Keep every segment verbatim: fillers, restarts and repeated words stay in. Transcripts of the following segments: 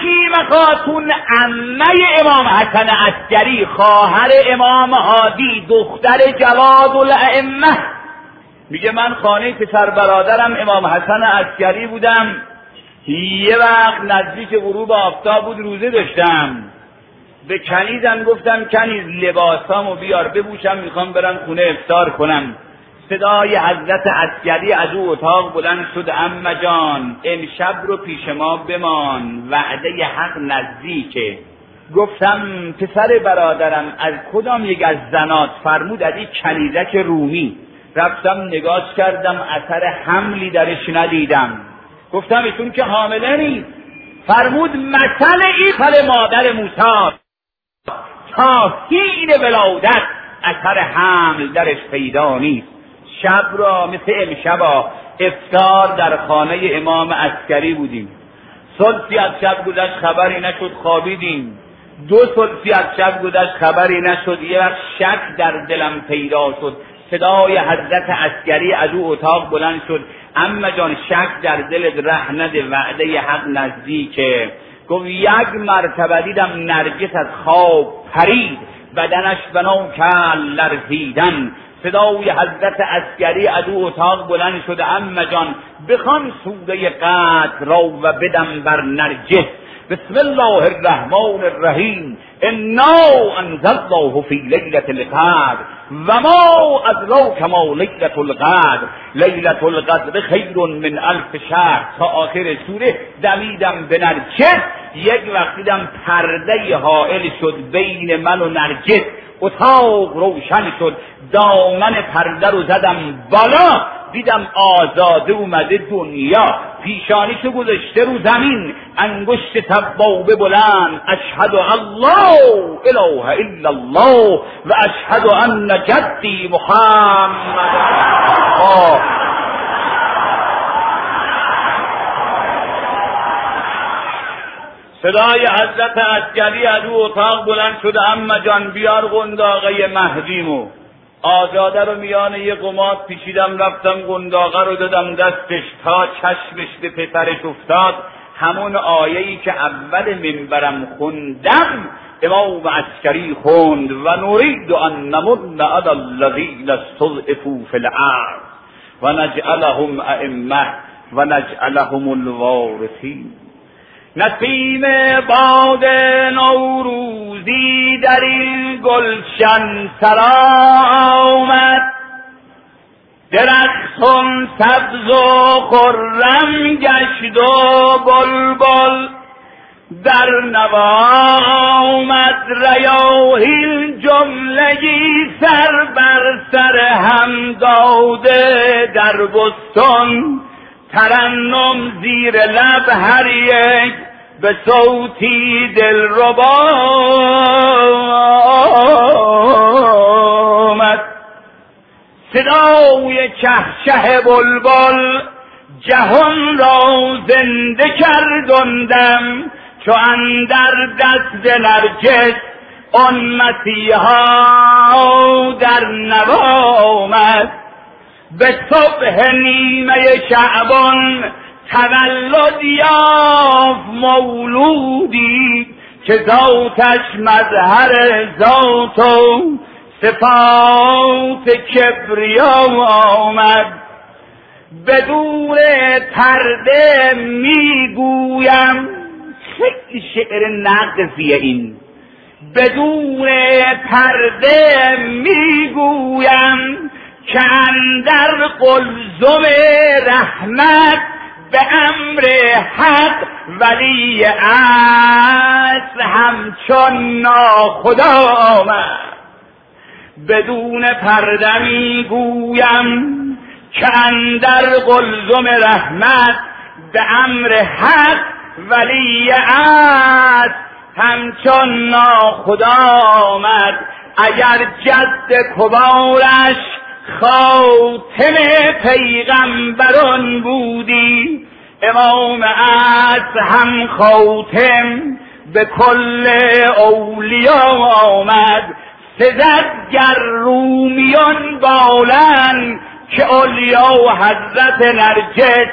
حکیم خاتون عمه امام حسن عسکری، خواهر امام هادی، دختر جواد الائمه، میگه من خانه پسر برادرم امام حسن عسکری بودم. یه وقت نزدیک غروب آفتاب بود، روزه داشتم. به کنیزم گفتم کنیز لباسامو بیار بپوشم، میخوام برم خونه افطار کنم. صدای حضرت عسکری از او اتاق بلند شد: عمه جان امشب رو پیش ما بمان، وعده حق نزدیکه. گفتم پسر برادرم از کدام یک از زنات؟ فرمود از این کنیزک رومی. رفتم نگاش کردم، اثر حملی درش ندیدم. گفتم ایشون که حامله نیست. فرمود مثل ایفل مادر موسی تا حین ولادت اثر حمل درش پیدا نیست. شب را مثل امشبا افطار در خانه امام عسکری بودیم. ثلثی از شب گذشت خبری نشد، خوابیدیم. دو ثلثی از شب گذشت خبری نشد. یه وقت شک در دلم پیدا شد. صدای حضرت عسکری از او اتاق بلند شد: عمه جان شک در دلت ره نده، وعده حق نزدیکه. گفت یک مرتبه دیدم نرگس از خواب پرید، بدنش بنا کرد لرزیدن. صدای حضرت عسکری از او اتاق بلند شد: عمه جان بخوان سوره قدر را و بدم بر نرجس. بسم الله الرحمن الرحیم، انا انزلناه فی لیلة القدر و ما ادراک ما لیلة القدر لیلة القدر خیر من الف شهر تا آخر سوره. دمیدم به نرجس. یک وقت دیدم پرده حائل شد بین من و نرجس. اتاق روشن شد، دامن پرده رو زدم بالا، دیدم آزاده اومده دنیا. پیشانیشو گذاشته رو زمین، انگشت سبابه بلند: اشهد الله اله الا الله و اشهد ان جدی محمد. صدای حضرت عسکری از او اتاق بلند شده: عمه جان بیار قنداقه مهدیمو. آزاده رو میان یه قماط پیچیدم، رفتم قنداقه رو دادم دستش تا چشمش به پسرش افتاد. همون آیه‌ای که اول منبرم خوندم امام عسکری خوند: و نرید ان نمن علی الذین استضعفوا فی الارض و نجعلهم ائمه و نجعلهم الوارثین. نسیم باد نوروزی در این گلشن سرا آمد، درختان سبز و خرم گشت و بلبل در نوا آمد. ریاحین جملگی سر بر سر هم داده در بستان، ترنم زیر لب هر یک به صوتی دلربا آمد. صدای چهچه بلبل جهان را زنده کردندم، چو اندر دست نرگس آن مسیحا در نوا آمد. به صبح نیمه شعبان تولد یافت مولودی، که ذاتش مظهر ذات و صفات کبریا آمد. بدون پرده میگویم، خیلی شعر نقضیه این، بدون پرده میگویم که اندر قلزم رحمت به امر حق ولی اصل همچون ناخدا آمد. بدون پرده میگویم که اندر قلزم رحمت به امر حق ولی اصل همچون ناخدا آمد. اگر جد کبارش خاتم پیغمبران بودی، امام اصل هم خاتم به کل اولیا آمد. سزد گر رومیان بالن که اولیا و حضرت نرگس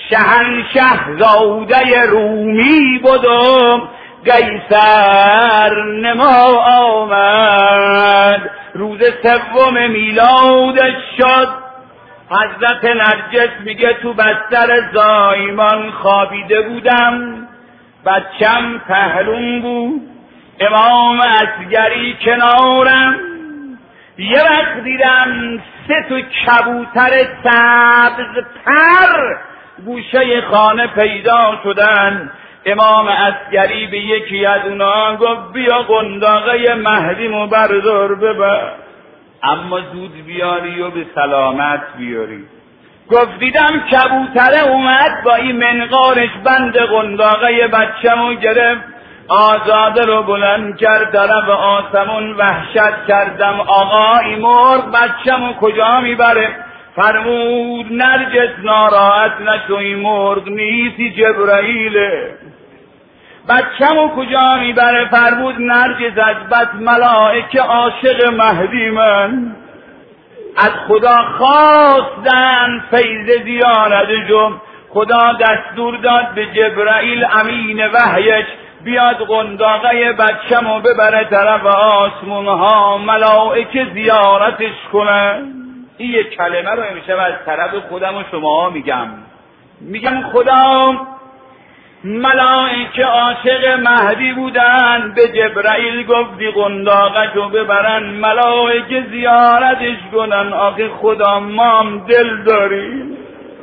شهنشه زاده رومی بودم، قیصر نما آمد. روز سوم میلادش شد. حضرت نرجس میگه تو بستر زایمان خوابیده بودم، بچم پهلوم بود، امام اصغری کنارم. یه وقت دیدم سه تا کبوتر سبز پر گوشه خانه پیدا شدن. امام اصغری به یکی از اونا گفت بیا قنداقه مهدیمو بردار ببر، اما زود بیاری و به سلامت بیاری. گفت دیدم کبوتره اومد با این منقارش بند قنداقه بچه‌مو گرفت، آزاده رو بلند کرد طرف آسمون. وحشت کردم آقا این مرغ بچه‌مو کجا میبره؟ فرمود نرجس ناراحت نشو، این مرغ نیستی جبرائیله. بچه‌مو کجا میبره؟ فرمود نرجس از بس ملائکه عاشق مهدی من از خدا خواستن فیض زیارتشم. خدا دستور داد به جبرائیل امین وحیش بیاد قنداقه بچه‌مو ببره طرف آسمون ها، ملائکه زیارتش کنن. این یک کلمه رو همیشه از طرف خودم و شما میگم میگم خدا ملائکه عاشق مهدی بودن، به جبرائیل گفتی قنداقه رو ببرن ملائکه زیارتش کنن. آخه خدا ما هم دل داریم،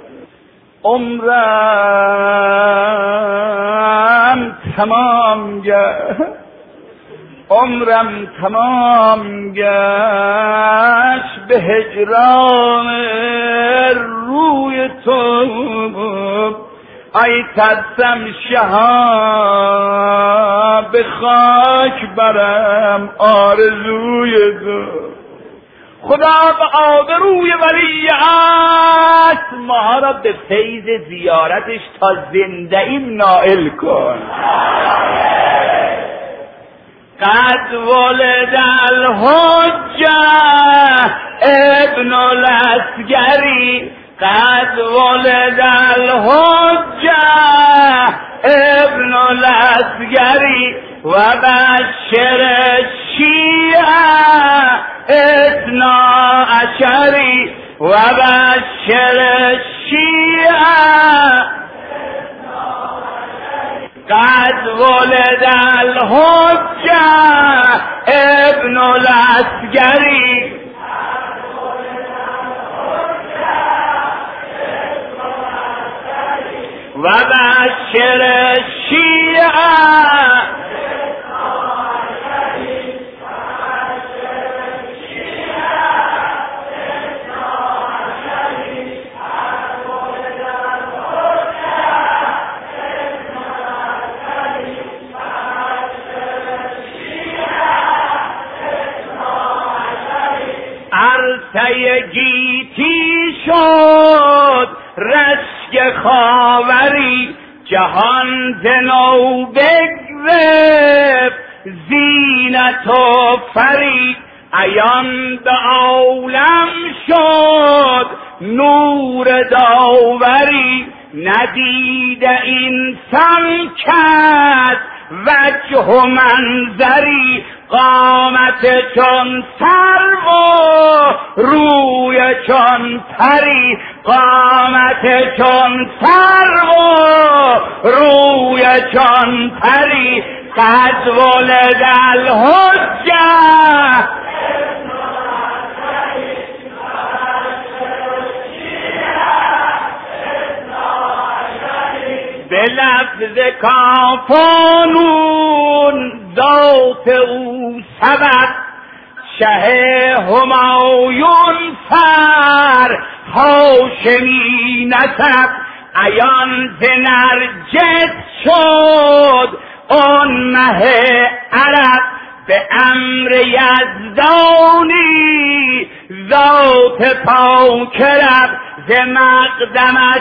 عمرم تمام گشت، عمرم تمام گشت به هجران روی تو. ای ترسم شهاب به خاک برم آرزوی تو. خدا به آبروی ولی است ما را به فیض زیارتش تا زنده این نائل کن. قد ولد الحجه ابن الاسگری، قد ولد الحجه ابن الاسگری و بشر شیعه اثنا عشری و بشر شیعه. قد ولد الحجه ابن الاسگری و بشر شیعه. عرصه گیتی شد رشک خاوری، جهان زنو بگرفت زینت و فری. عیان به عالم شد نور داوری، ندید این سمکت وجه و منظری. قامت چون سرو و روی چون پری، قامت چون سرو و روی چون پری. قد ولد الحجه به لفظ کافانون ذات او سبب، شه همایون فر هاشمی نسب. عیان ز نرجس شد آن مه عرب، به امر یزدانی ذات پاک رب. ز مقدمش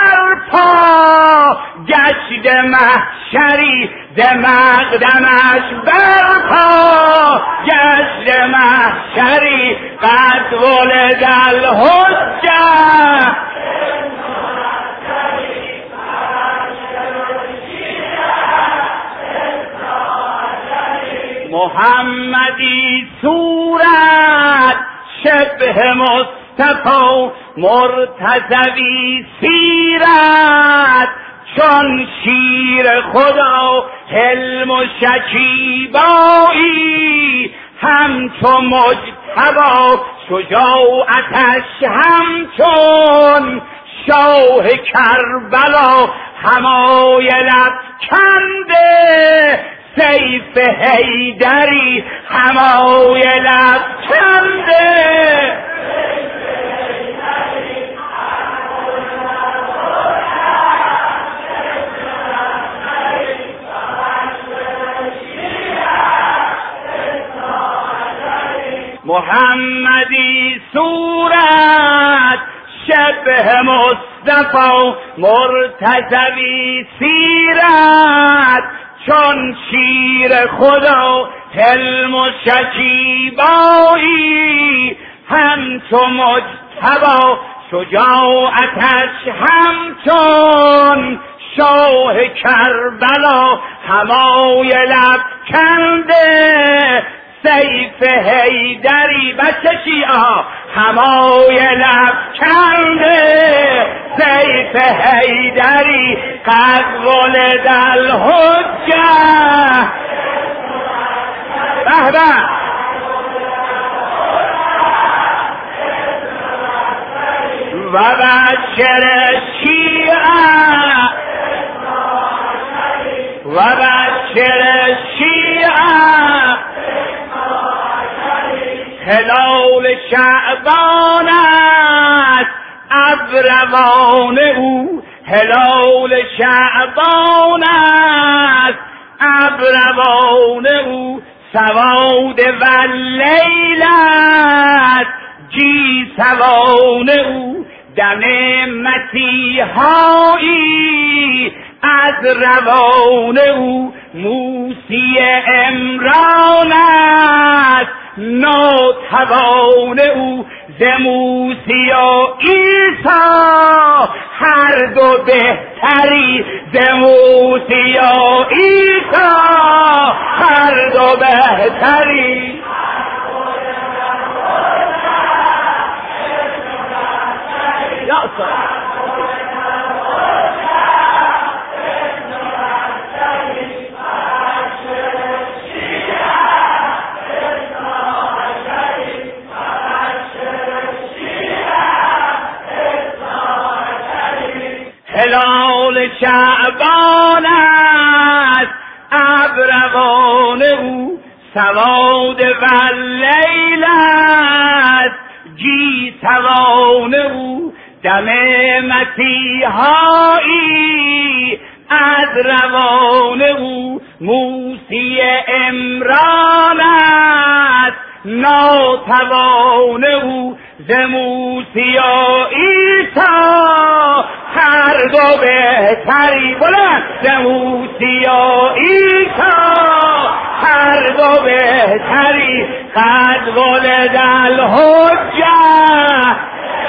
برپا گشت محشری، ز مقدمش برپا گشت محشری. قد ولد الحجه محمدی صورت شبه مصطفی مرتضوی سیرت چون شیر خدا حلم و شکیبایی همچو مجتبی شجاعتش همچون شاه کربلا حمایلت کنده سیف حیدری حمایلت کنده محمدی صورت شبه مصطفی مرتضوی سیرت چون شیر خدا حلم و شکیبایی همچو مجتبی شجاعتش همچون شاه کربلا حمایلت کنده سیف حیدری بچه شیعه حمایلت کنده سیف حیدری قد ولد الحجه به به و بشر شیعه و بشر شیعه هلال شعبان است ابروان او هلال شعبان است ابروان او سواد و لیلت جی سوان او دم مسیحایی از روان او موسی عمران است ناتوان او ز موسی و عیسی هر دو بهتری ز موسی و عیسی هر دو بهتری یا سلام هلال شعبان است ابروان او سواد و لیلت جی سوان او دم مسیحایی از روان او موسی عمران است ناتوان او ز موسی و عیسی هر دو بهتری بلند ز موسی و عیسی هر دو بهتری قد ولد الحجه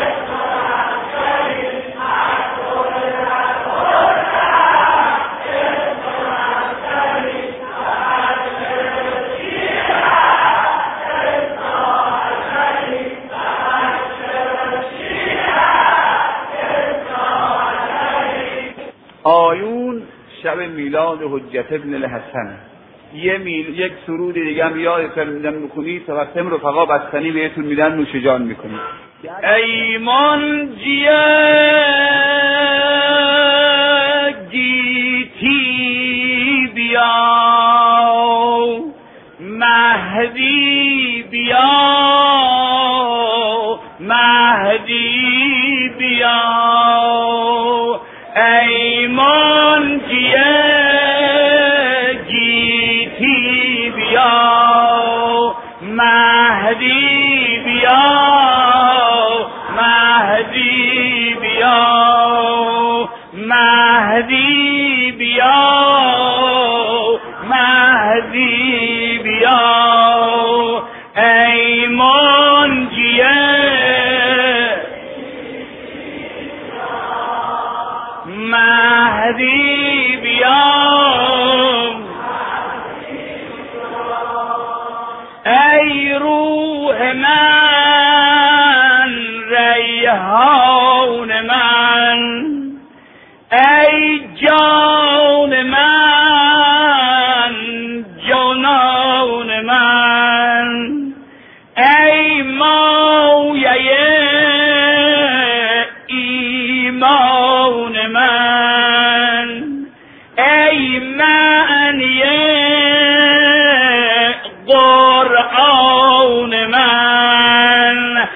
آیون شب میلاد حجت ابن الحسن یه میل یک سرود دیگه هم یادتون میدن میخونید تا وقت رفقا بستنی بهتون میدن نوش جان میکنید. ای منجی گیتی بیا مهدی بیا مهدی بیا ای منجی گیتی بیا مهدی بیا مهدی بیا مهدی بیا مهدی بیا ای منجی مهدی بیا ای معنی قرآن من،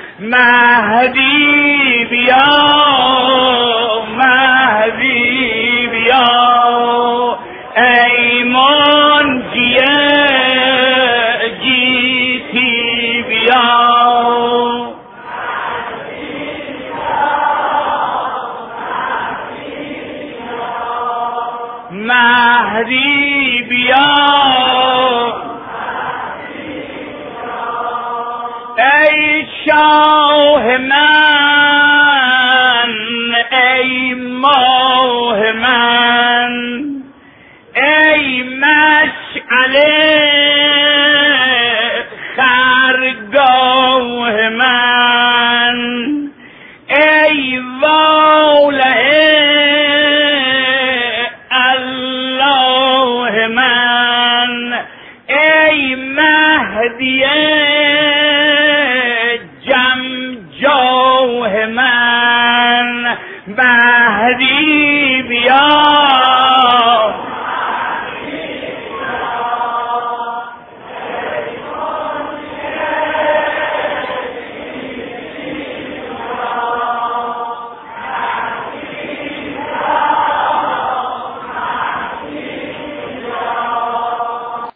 مهدی بیا مهدی بیا، ای منجی جیتی بیا. مهدی بیا ای شاه من، ای ماه من، ای مشعله خرگاه من، ای واله الله من، ای مهدی